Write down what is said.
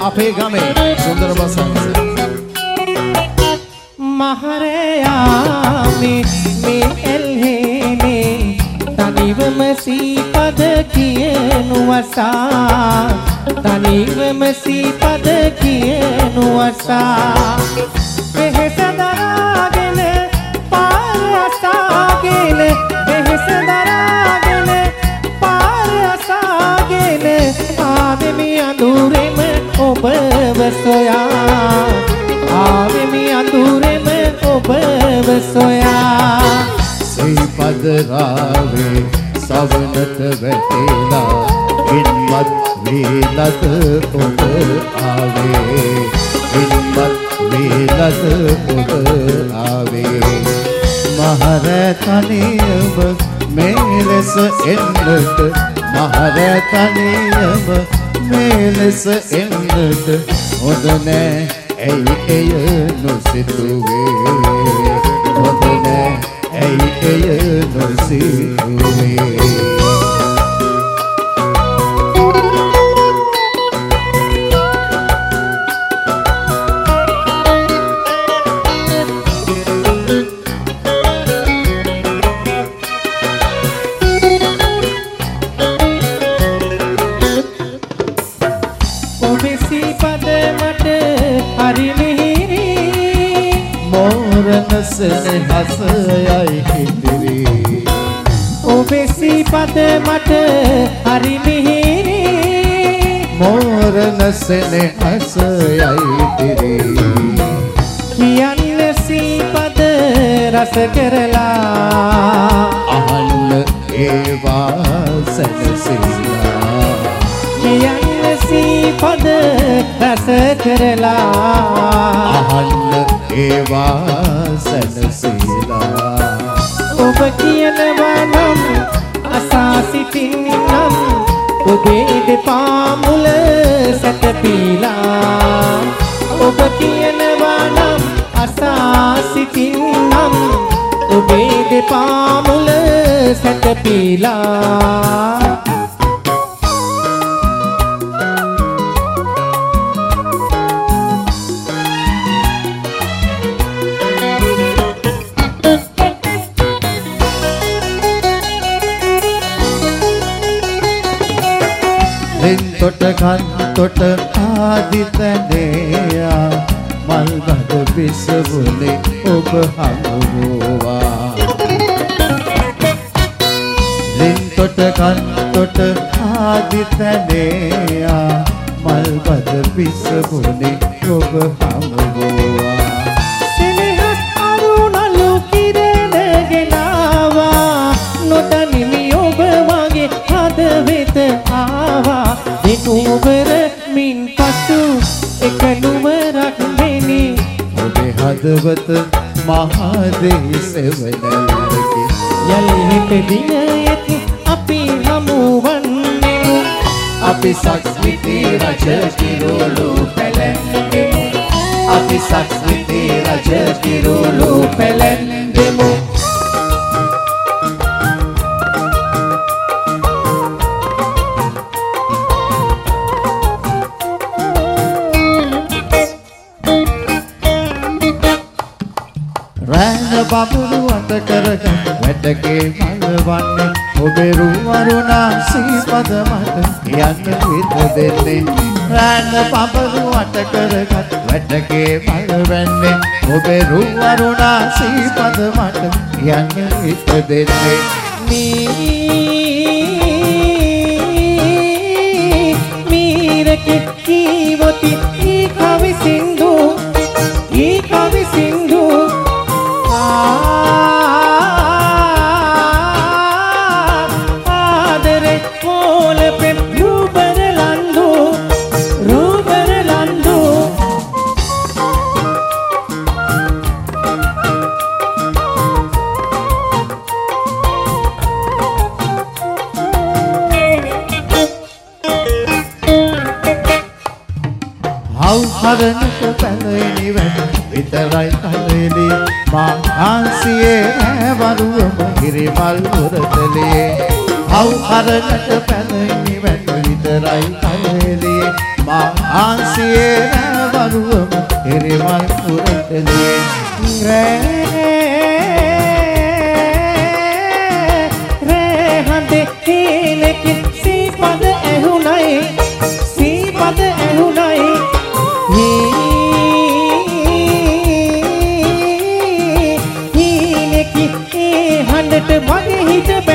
අපේ ගමේ සුන්දර බසක් මහරයාමේ මේ එල්හේනේ තනිවම සීපද කියනු වසා තනිවම සීපද කියනු වසා වෙහෙස දරාගෙන පාර අසාගෙන වෙහෙස දරාගෙන පාර අසාගෙන ආවෙමි අඳුරෙම ඔබව සොයා ආවෙමි අඳුරෙම ඔබව සොයා සීපද රාවේ සවනට වැටෙලා ඉන්වත් වේලත ඔබ ආවේ ඉන්වත් වේලත ඔබ ආවේ මහරතනියම මේ ලෙස එන්නට මහරතනියම මේ ලෙස එන්නට හොඳ නෑ ඇයි එය නොසිතුවේ හොඳ නෑ ඇයි එය නොසිතුවේ හසයයි හිටිරි ඔබේ සීපද මට හරි මිහිරි මෝරනසෙන හසයයි හිටිරි කියන්න සීපද රස කරලා අහන්න ඒවා සැනසීලා කියන්න සීපද රස කරලා අහන්න ඒවා සැනසීලා ඔබ කියනවා නම් අසා සිටින්නම් ඔබේ දෙපා මුල සැතපීලා ඔබ කියනවා නම් අසා සිටින්නම් ඔබේ දෙපා මුල සැතපීලා තොට කන් තොට ආදිතනේයා මල්බද විසවුනේ ඔබ හමුවා ලින් තොට කන් තොට ආදිතනේයා මල්බද විසවුනේ ඔබ හමුවා සෙනෙහස් අරුණලු කිරණ ගෙනාවා නොදනිමි ඔබ වගේ හදවෙත ආවා දෙනුවර මින් පසු එක නුවරක් වෙනි ඔබේ හදවත මහදේශවනලකි යලි පෙදින ඇති අපි හමුවන්නෙමු අපි සක්විති රජ කිරුළු පැලැන්දෙමු අපි සක්විති රජ කිරුළු පැලැන්දෙමු බබුරු අත කරගත් වැඩකේ මල්වන්නේ ඔබේ රුවරුණා සීපද මට යන්න හිත දෙන්නේ රාන බබුරු අත කරගත් වැඩකේ මල්වන්නේ ඔබේ රුවරුණා සීපද මට යන්න හිත දෙන්නේ මීරකේ කීවති ඊ කවි සින්දු ආදරේ කොල පෙම් රූබරලන්දු හරණක පැලෙනි වැට විතරයි කලෙලි මා ආසියේ වරුවම හිරිමල් උරතලේ හරණක පැලෙනි වැට විතරයි කලෙලි මහන්සියේ නැවරුවම හිරිමල් පුරටදී රෑ හඳේ හීනෙකින් සීපද ඇහුණයි හීනෙකි ඒ හඬට මගේ හිත